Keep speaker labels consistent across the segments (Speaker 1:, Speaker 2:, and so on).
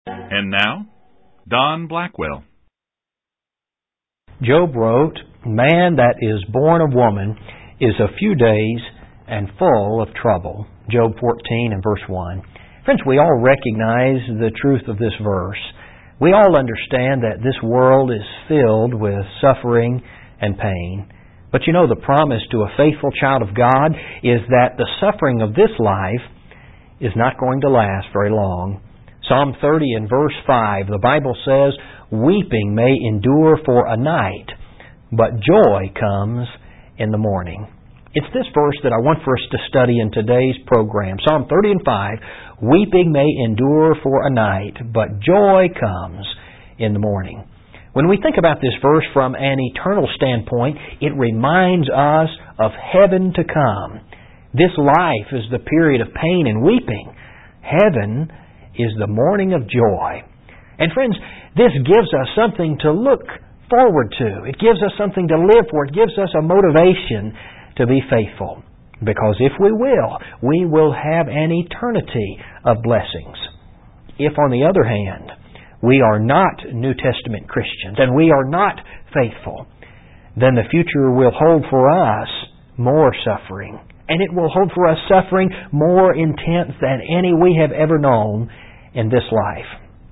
Speaker 1: And now, Don Blackwell.
Speaker 2: Job wrote, "Man that is born of woman is a few days and full of trouble." Job 14 and verse 1. Friends, we all recognize the truth of this verse. We all understand that this world is filled with suffering and pain. But you know, the promise to a faithful child of God is that the suffering of this life is not going to last very long. Psalm 30 and verse 5, the Bible says, "Weeping may endure for a night, but joy comes in the morning." It's this verse that I want for us to study in today's program. Psalm 30 and 5, "Weeping may endure for a night, but joy comes in the morning." When we think about this verse from an eternal standpoint, it reminds us of heaven to come. This life is the period of pain and weeping. Heaven is the morning of joy. And friends, this gives us something to look forward to. It gives us something to live for. It gives us a motivation to be faithful. Because if we will have an eternity of blessings. If, on the other hand, we are not New Testament Christians and we are not faithful, then the future will hold for us more suffering. And it will hold for us suffering more intense than any we have ever known in this life.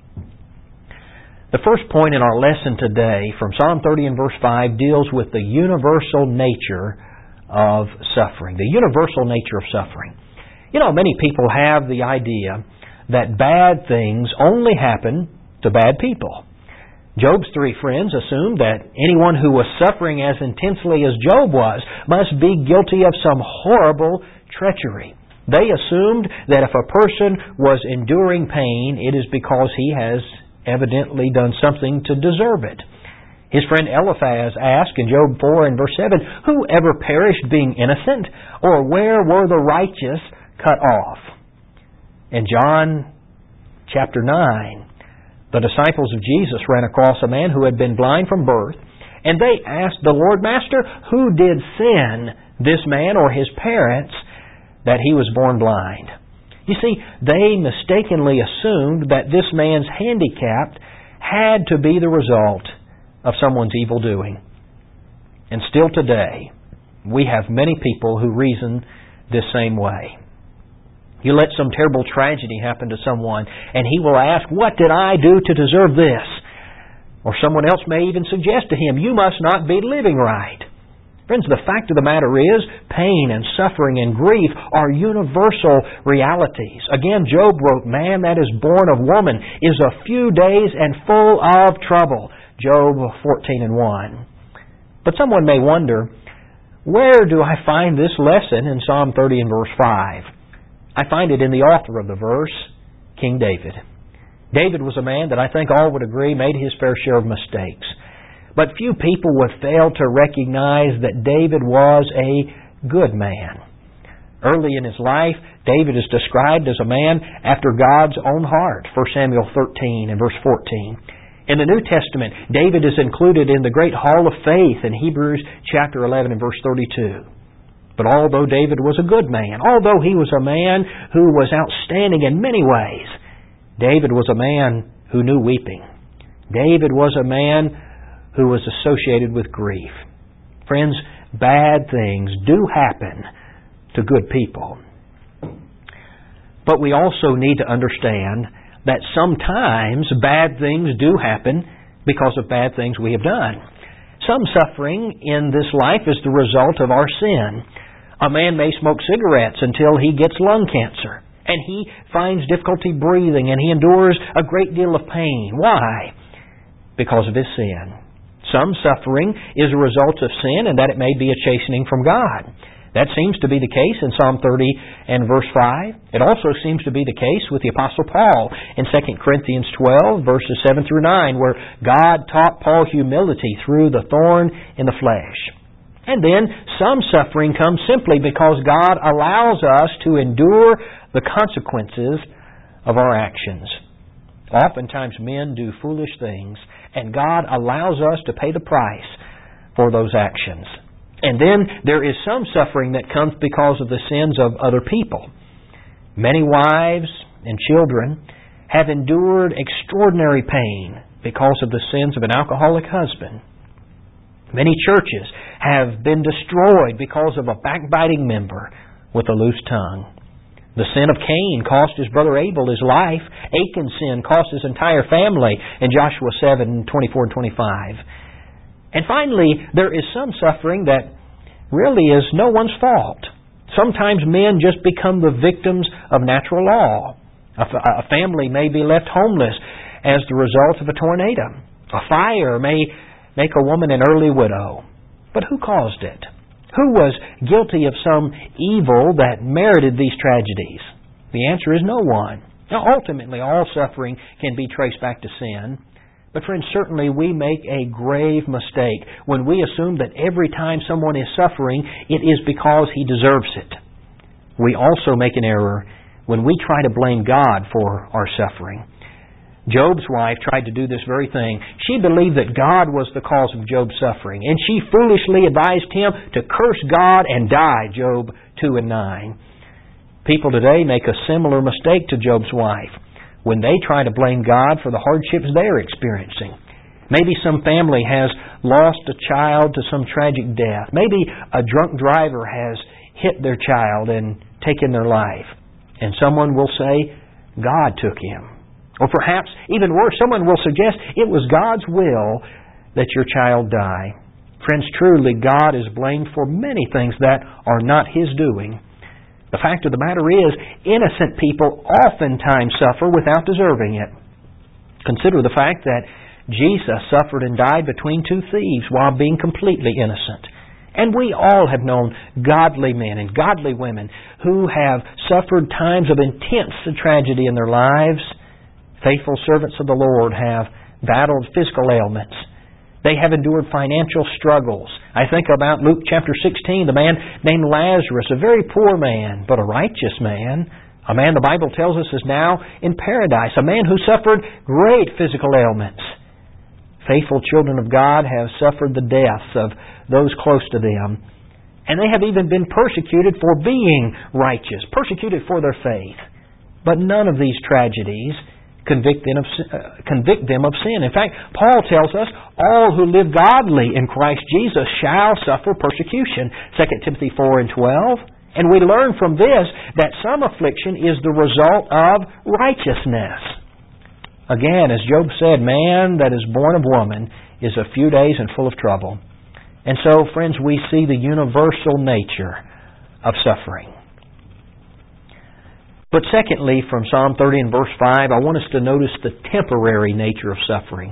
Speaker 2: The first point in our lesson today from Psalm 30 and verse 5 deals with the universal nature of suffering. The universal nature of suffering. You know, many people have the idea that bad things only happen to bad people. Job's three friends assumed that anyone who was suffering as intensely as Job was must be guilty of some horrible treachery. They assumed that if a person was enduring pain, it is because he has evidently done something to deserve it. His friend Eliphaz asked in Job 4 and verse 7, "Who ever perished being innocent? Or where were the righteous cut off?" In John chapter 9, the disciples of Jesus ran across a man who had been blind from birth, and they asked the Lord, "Master, who did sin, this man or his parents, that he was born blind?" You see, they mistakenly assumed that this man's handicap had to be the result of someone's evil doing. And still today, we have many people who reason this same way. You let some terrible tragedy happen to someone, and he will ask, "What did I do to deserve this?" Or someone else may even suggest to him, "You must not be living right." Friends, the fact of the matter is, pain and suffering and grief are universal realities. Again, Job wrote, "Man that is born of woman is a few days and full of trouble." Job 14 and 1. But someone may wonder, where do I find this lesson in Psalm 30 and verse 5? I find it in the author of the verse, King David. David was a man that I think all would agree made his fair share of mistakes. But few people would fail to recognize that David was a good man. Early in his life, David is described as a man after God's own heart, 1 Samuel 13 and verse 14. In the New Testament, David is included in the great hall of faith in Hebrews chapter 11 and verse 32. But although David was a good man, although he was a man who was outstanding in many ways, David was a man who knew weeping. David was a man who was associated with grief. Friends, bad things do happen to good people. But we also need to understand that sometimes bad things do happen because of bad things we have done. Some suffering in this life is the result of our sin. A man may smoke cigarettes until he gets lung cancer, and he finds difficulty breathing, and he endures a great deal of pain. Why? Because of his sin. Some suffering is a result of sin, and that it may be a chastening from God. That seems to be the case in Psalm 30 and verse 5. It also seems to be the case with the Apostle Paul in 2 Corinthians 12, verses 7 through 9, where God taught Paul humility through the thorn in the flesh. And then some suffering comes simply because God allows us to endure the consequences of our actions. Oftentimes men do foolish things, and God allows us to pay the price for those actions. And then there is some suffering that comes because of the sins of other people. Many wives and children have endured extraordinary pain because of the sins of an alcoholic husband. Many churches have been destroyed because of a backbiting member with a loose tongue. The sin of Cain cost his brother Abel his life. Achan's sin cost his entire family in Joshua 7:24 and 25. And finally, there is some suffering that really is no one's fault. Sometimes men just become the victims of natural law. A family may be left homeless as the result of a tornado. A fire may make a woman an early widow. But who caused it? Who was guilty of some evil that merited these tragedies? The answer is no one. Now, ultimately, all suffering can be traced back to sin. But friends, certainly we make a grave mistake when we assume that every time someone is suffering, it is because he deserves it. We also make an error when we try to blame God for our suffering. Job's wife tried to do this very thing. She believed that God was the cause of Job's suffering, and she foolishly advised him to curse God and die, Job 2:9. People today make a similar mistake to Job's wife when they try to blame God for the hardships they are experiencing. Maybe some family has lost a child to some tragic death. Maybe a drunk driver has hit their child and taken their life. And someone will say, God took him. Or perhaps, even worse, someone will suggest it was God's will that your child die. Friends, truly, God is blamed for many things that are not His doing. The fact of the matter is, innocent people oftentimes suffer without deserving it. Consider the fact that Jesus suffered and died between two thieves while being completely innocent. And we all have known godly men and godly women who have suffered times of intense tragedy in their lives. Faithful servants of the Lord have battled physical ailments. They have endured financial struggles. I think about Luke chapter 16, the man named Lazarus, a very poor man, but a righteous man. A man the Bible tells us is now in paradise. A man who suffered great physical ailments. Faithful children of God have suffered the deaths of those close to them. And they have even been persecuted for being righteous, persecuted for their faith. But none of these tragedies convict them of sin. In fact, Paul tells us, all who live godly in Christ Jesus shall suffer persecution. 2 Timothy 4:12. And we learn from this that some affliction is the result of righteousness. Again, as Job said, man that is born of woman is a few days and full of trouble. And so, friends, we see the universal nature of suffering. But secondly, from Psalm 30 and verse 5, I want us to notice the temporary nature of suffering.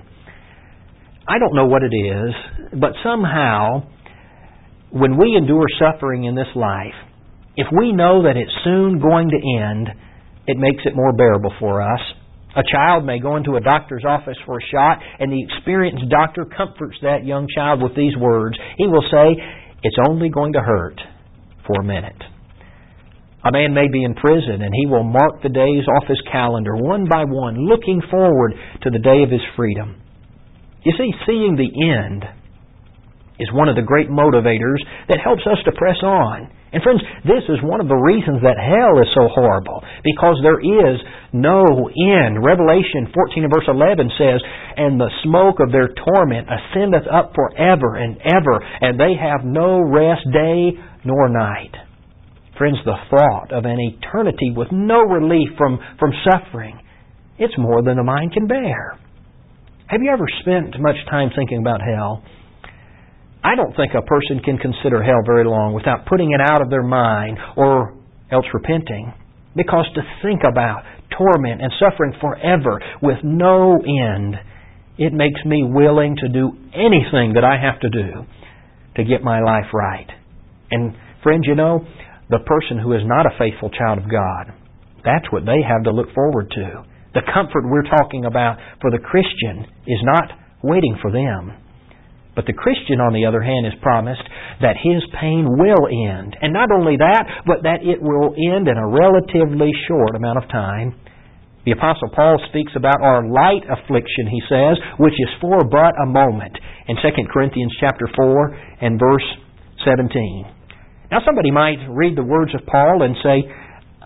Speaker 2: I don't know what it is, but somehow, when we endure suffering in this life, if we know that it's soon going to end, it makes it more bearable for us. A child may go into a doctor's office for a shot, and the experienced doctor comforts that young child with these words. He will say, "It's only going to hurt for a minute." A man may be in prison, and he will mark the days off his calendar one by one, looking forward to the day of his freedom. You see, seeing the end is one of the great motivators that helps us to press on. And friends, this is one of the reasons that hell is so horrible, because there is no end. Revelation 14 and verse 11 says, "And the smoke of their torment ascendeth up forever and ever, and they have no rest day nor night." Friends, the thought of an eternity with no relief from suffering, it's more than the mind can bear. Have you ever spent much time thinking about hell? I don't think a person can consider hell very long without putting it out of their mind or else repenting. Because to think about torment and suffering forever with no end, it makes me willing to do anything that I have to do to get my life right. And friends, you know, the person who is not a faithful child of God, that's what they have to look forward to. The comfort we're talking about for the Christian is not waiting for them. But the Christian, on the other hand, is promised that his pain will end. And not only that, but that it will end in a relatively short amount of time. The Apostle Paul speaks about our light affliction, he says, which is for but a moment, in 2 Corinthians chapter 4 and verse 17. Now somebody might read the words of Paul and say,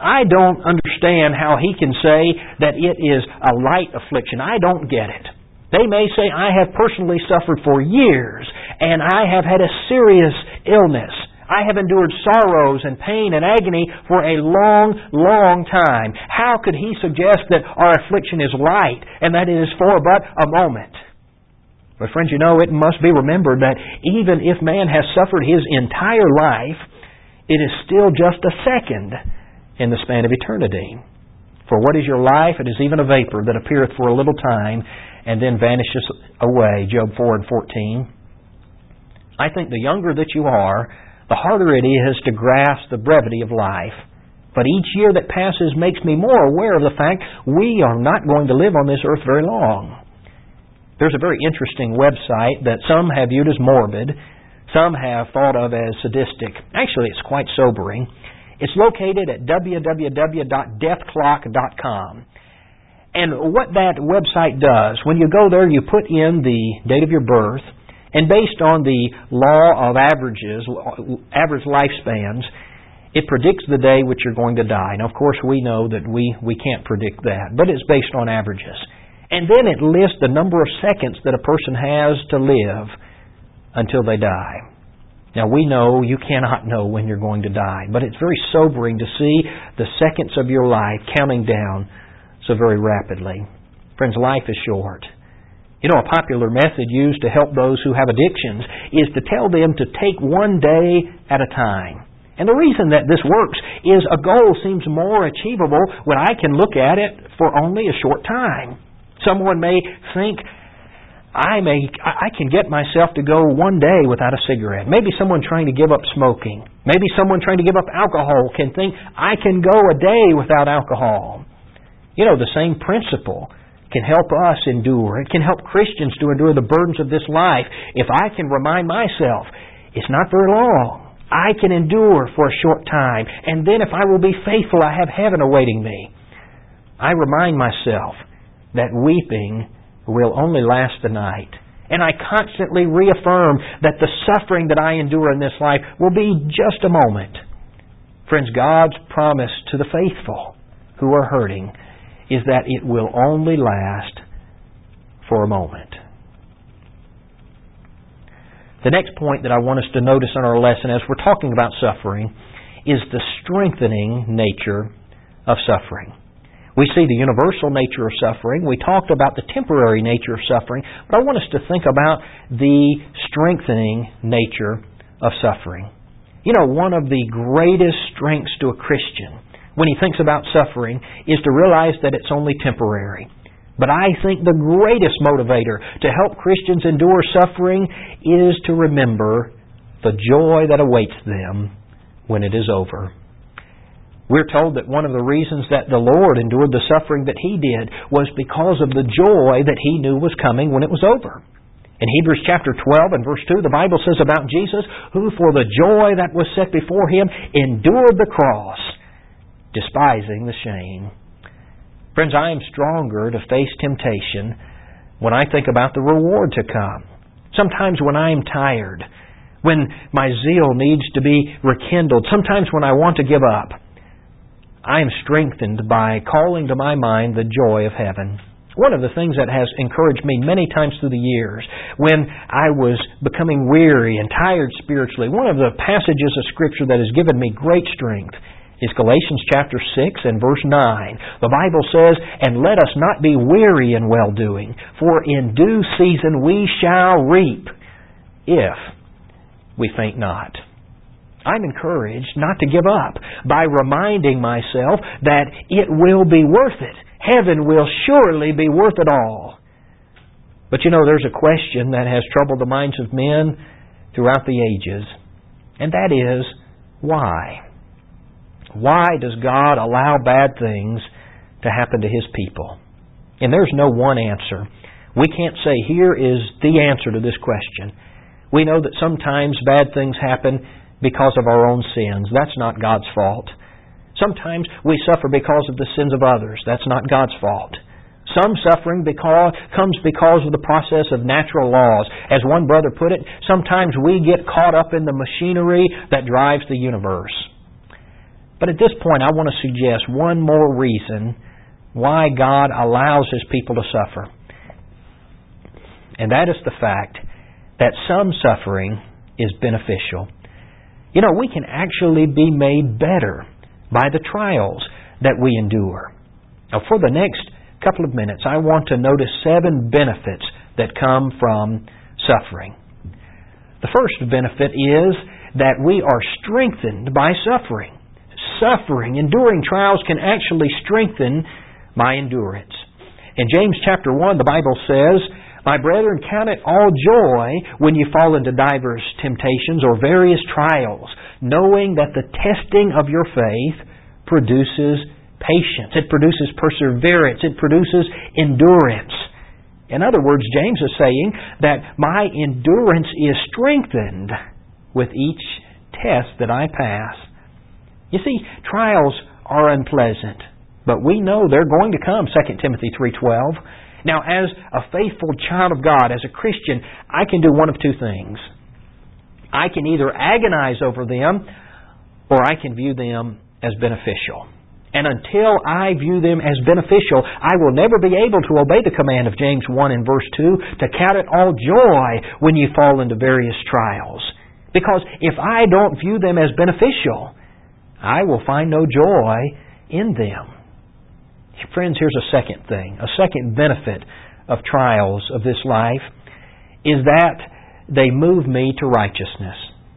Speaker 2: I don't understand how he can say that it is a light affliction. I don't get it. They may say, I have personally suffered for years, and I have had a serious illness. I have endured sorrows and pain and agony for a long, long time. How could he suggest that our affliction is light and that it is for but a moment? But friends, it must be remembered that even if man has suffered his entire life, it is still just a second in the span of eternity. For what is your life? It is even a vapor that appeareth for a little time and then vanishes away. Job 4:14. I think the younger that you are, the harder it is to grasp the brevity of life. But each year that passes makes me more aware of the fact we are not going to live on this earth very long. There's a very interesting website that some have viewed as morbid, some have thought of as sadistic. Actually, it's quite sobering. It's located at www.deathclock.com. And what that website does, when you go there, you put in the date of your birth, and based on the law of averages, average lifespans, it predicts the day which you're going to die. Now, of course, we know that we can't predict that, but it's based on averages. And then it lists the number of seconds that a person has to live until they die. Now, we know you cannot know when you're going to die, but it's very sobering to see the seconds of your life counting down so very rapidly. Friends, life is short. A popular method used to help those who have addictions is to tell them to take one day at a time. And the reason that this works is a goal seems more achievable when I can look at it for only a short time. Someone may think, I can get myself to go one day without a cigarette. Maybe someone trying to give up smoking. Maybe someone trying to give up alcohol can think, I can go a day without alcohol. The same principle can help us endure. It can help Christians to endure the burdens of this life. If I can remind myself, it's not very long. I can endure for a short time. And then if I will be faithful, I have heaven awaiting me. I remind myself that weeping will only last the night. And I constantly reaffirm that the suffering that I endure in this life will be just a moment. Friends, God's promise to the faithful who are hurting is that it will only last for a moment. The next point that I want us to notice in our lesson as we're talking about suffering is the strengthening nature of suffering. We see the universal nature of suffering. We talked about the temporary nature of suffering, but I want us to think about the strengthening nature of suffering. One of the greatest strengths to a Christian when he thinks about suffering is to realize that it's only temporary. But I think the greatest motivator to help Christians endure suffering is to remember the joy that awaits them when it is over. We're told that one of the reasons that the Lord endured the suffering that He did was because of the joy that He knew was coming when it was over. In Hebrews chapter 12 and verse 2, the Bible says about Jesus, who for the joy that was set before Him endured the cross, despising the shame. Friends, I am stronger to face temptation when I think about the reward to come. Sometimes when I am tired, when my zeal needs to be rekindled, sometimes when I want to give up, I am strengthened by calling to my mind the joy of heaven. One of the things that has encouraged me many times through the years, when I was becoming weary and tired spiritually, one of the passages of Scripture that has given me great strength is Galatians chapter 6 and verse 9. The Bible says, "And let us not be weary in well-doing, for in due season we shall reap, if we faint not." I'm encouraged not to give up by reminding myself that it will be worth it. Heaven will surely be worth it all. But there's a question that has troubled the minds of men throughout the ages, and that is, why? Why does God allow bad things to happen to His people? And there's no one answer. We can't say, here is the answer to this question. We know that sometimes bad things happen because of our own sins. That's not God's fault. Sometimes we suffer because of the sins of others. That's not God's fault. Some suffering comes because of the process of natural laws. As one brother put it, sometimes we get caught up in the machinery that drives the universe. But at this point, I want to suggest one more reason why God allows His people to suffer. And that is the fact that some suffering is beneficial. You know, we can actually be made better by the trials that we endure. Now, for the next couple of minutes, I want to notice 7 benefits that come from suffering. The first benefit is that we are strengthened by suffering. Suffering, enduring trials can actually strengthen my endurance. In James chapter 1, the Bible says, "My brethren, count it all joy when you fall into divers temptations or various trials, knowing that the testing of your faith produces patience." It produces perseverance. It produces endurance. In other words, James is saying that my endurance is strengthened with each test that I pass. You see, trials are unpleasant, but we know they're going to come, 2 Timothy 3:12. Now, as a faithful child of God, as a Christian, I can do one of two things. I can either agonize over them, or I can view them as beneficial. And until I view them as beneficial, I will never be able to obey the command of James 1 and verse 2 to count it all joy when you fall into various trials. Because if I don't view them as beneficial, I will find no joy in them. Friends, here's a second thing. A second benefit of trials of this life is that they move me to righteousness.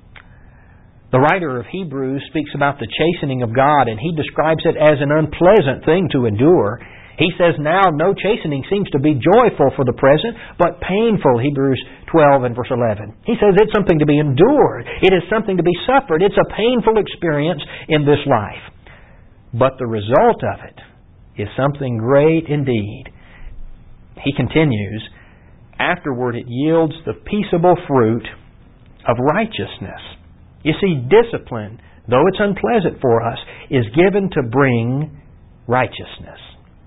Speaker 2: The writer of Hebrews speaks about the chastening of God, and he describes it as an unpleasant thing to endure. He says, "Now no chastening seems to be joyful for the present, but painful," Hebrews 12 and verse 11. He says it's something to be endured. It is something to be suffered. It's a painful experience in this life. But the result of it is something great indeed. He continues, "Afterward it yields the peaceable fruit of righteousness." You see, discipline, though it's unpleasant for us, is given to bring righteousness.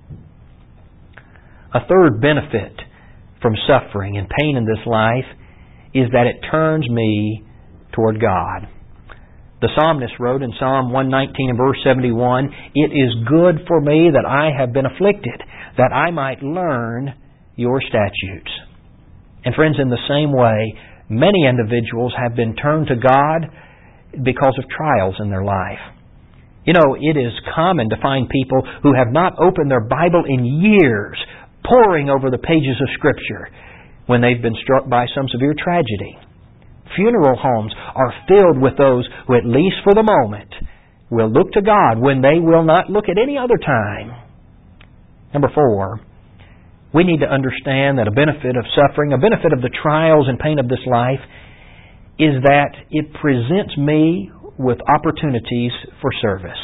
Speaker 2: A third benefit from suffering and pain in this life is that it turns me toward God. The psalmist wrote in Psalm 119 and verse 71, "It is good for me that I have been afflicted, that I might learn your statutes." And friends, in the same way, many individuals have been turned to God because of trials in their life. You know, it is common to find people who have not opened their Bible in years, poring over the pages of Scripture when they've been struck by some severe tragedy. Funeral homes are filled with those who, at least for the moment, will look to God when they will not look at any other time. Number 4, we need to understand that a benefit of suffering, a benefit of the trials and pain of this life, is that it presents me with opportunities for service.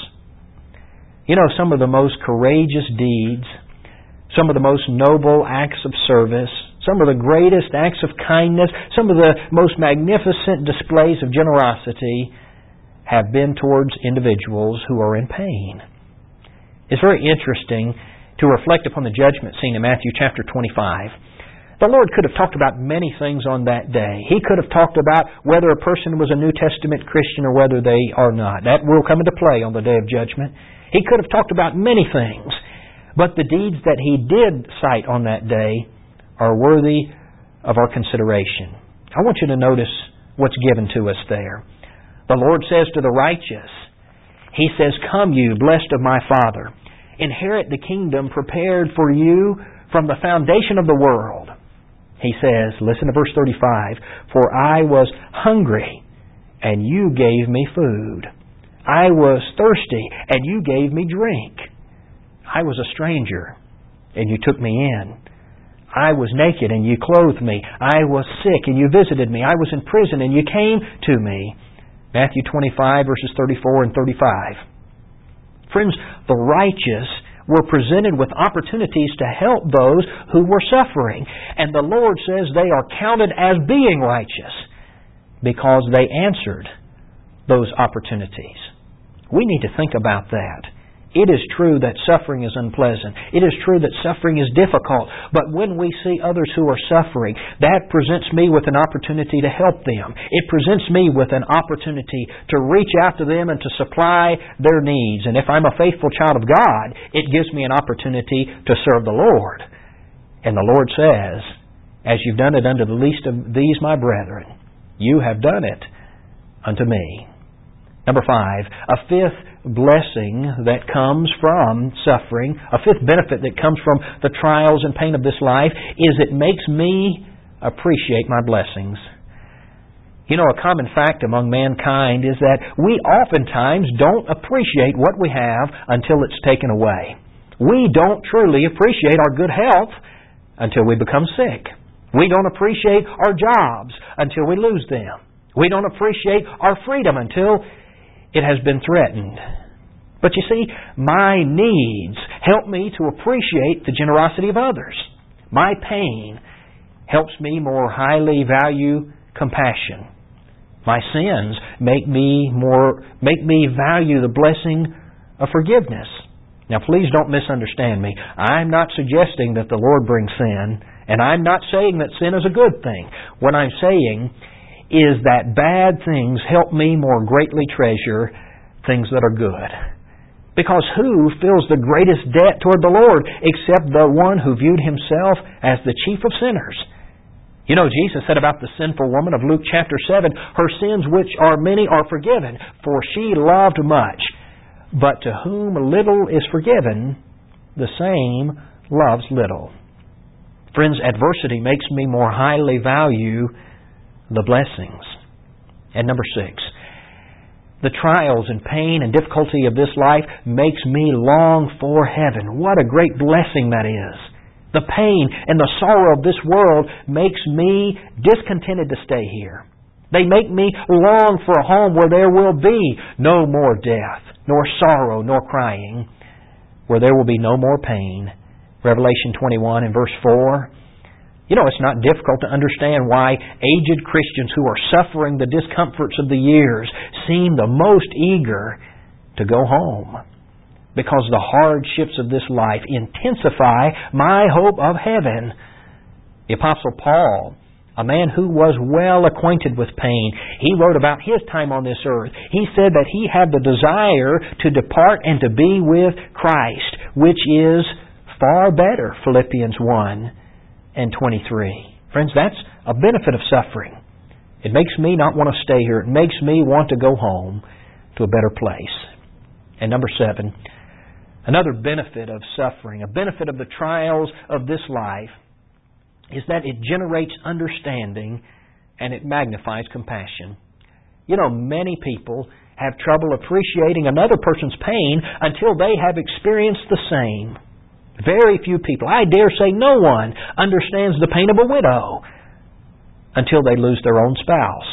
Speaker 2: You know, some of the most courageous deeds, some of the most noble acts of service, some of the greatest acts of kindness, some of the most magnificent displays of generosity have been towards individuals who are in pain. It's very interesting to reflect upon the judgment scene in Matthew chapter 25. The Lord could have talked about many things on that day. He could have talked about whether a person was a New Testament Christian or whether they are not. That will come into play on the day of judgment. He could have talked about many things. But the deeds that He did cite on that day are worthy of our consideration. I want you to notice what's given to us there. The Lord says to the righteous, He says, "Come you, blessed of my Father, inherit the kingdom prepared for you from the foundation of the world." He says, listen to verse 35, "For I was hungry, and you gave me food. I was thirsty, and you gave me drink. I was a stranger, and you took me in. I was naked, and you clothed me. I was sick, and you visited me. I was in prison, and you came to me." Matthew 25, verses 34 and 35. Friends, the righteous were presented with opportunities to help those who were suffering. And the Lord says they are counted as being righteous because they answered those opportunities. We need to think about that It is true that suffering is unpleasant. It is true that suffering is difficult. But when we see others who are suffering, that presents me with an opportunity to help them. It presents me with an opportunity to reach out to them and to supply their needs. And if I'm a faithful child of God, it gives me an opportunity to serve the Lord. And the Lord says, as you've done it unto the least of these my brethren, you have done it unto me. Number 5, a fifth blessing that comes from suffering, a fifth benefit that comes from the trials and pain of this life, is it makes me appreciate my blessings. You know, a common fact among mankind is that we oftentimes don't appreciate what we have until it's taken away. We don't truly appreciate our good health until we become sick. We don't appreciate our jobs until we lose them. We don't appreciate our freedom until it has been threatened. But you see, my needs help me to appreciate the generosity of others. My pain helps me more highly value compassion. My sins make me value the blessing of forgiveness. Now please don't misunderstand me. I'm not suggesting that the Lord brings sin, and I'm not saying that sin is a good thing. What I'm saying is that bad things help me more greatly treasure things that are good. Because who feels the greatest debt toward the Lord except the one who viewed himself as the chief of sinners? You know, Jesus said about the sinful woman of Luke chapter 7, her sins which are many are forgiven, for she loved much. But to whom little is forgiven, the same loves little. Friends, adversity makes me more highly value the blessings. And number 6, the trials and pain and difficulty of this life makes me long for heaven. What a great blessing that is. The pain and the sorrow of this world makes me discontented to stay here. They make me long for a home where there will be no more death, nor sorrow, nor crying, where there will be no more pain. Revelation 21 and verse 4. You know, it's not difficult to understand why aged Christians who are suffering the discomforts of the years seem the most eager to go home. Because the hardships of this life intensify my hope of heaven. The Apostle Paul, a man who was well acquainted with pain, he wrote about his time on this earth. He said that he had the desire to depart and to be with Christ, which is far better, Philippians 1 and 23. Friends, that's a benefit of suffering. It makes me not want to stay here. It makes me want to go home to a better place. And number 7, another benefit of suffering, a benefit of the trials of this life, is that it generates understanding and it magnifies compassion. You know, many people have trouble appreciating another person's pain until they have experienced the same. Very few people, I dare say no one, understands the pain of a widow until they lose their own spouse.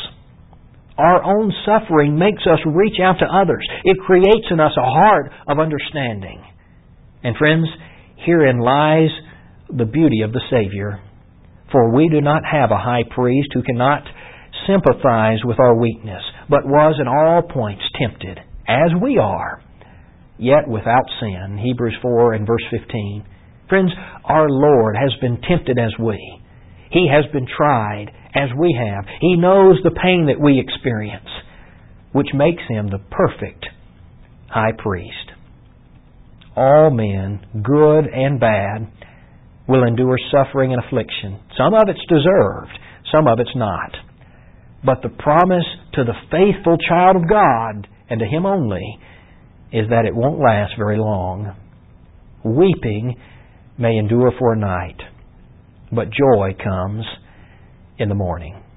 Speaker 2: Our own suffering makes us reach out to others. It creates in us a heart of understanding. And friends, herein lies the beauty of the Savior. For we do not have a high priest who cannot sympathize with our weakness, but was in all points tempted, as we are, yet without sin. Hebrews 4 and verse 15. Friends, our Lord has been tempted as we. He has been tried as we have. He knows the pain that we experience, which makes Him the perfect high priest. All men, good and bad, will endure suffering and affliction. Some of it's deserved, some of it's not. But the promise to the faithful child of God, and to him only, is that it won't last very long. Weeping may endure for a night, but joy comes in the morning.